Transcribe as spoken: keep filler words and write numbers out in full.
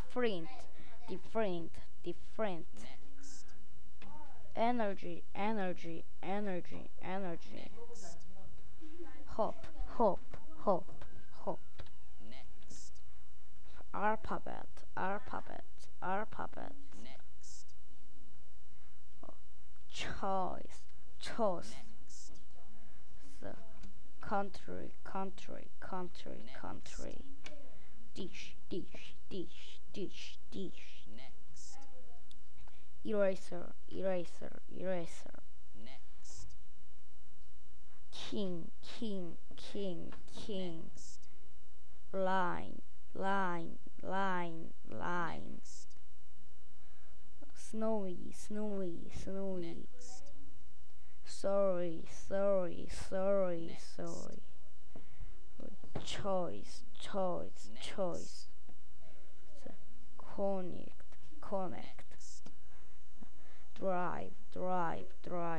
different, different, different. next, Energy, energy, energy, energy. next, Hope, hope, hope, hope. next, Alphabet, alphabet, alphabet. next, Choice, choice. next, The country, country, country, Next. country. Dish, dish, dish, dish, dish. next, Eraser, eraser, eraser. next, King, king, king, king. next, Line, line, line, line. next, Snowy, snowy, snowy. next, Sorry, sorry, sorry, Next. sorry. Choice, choice, Next. choice. The connect, connect. next. Drive, drive, drive.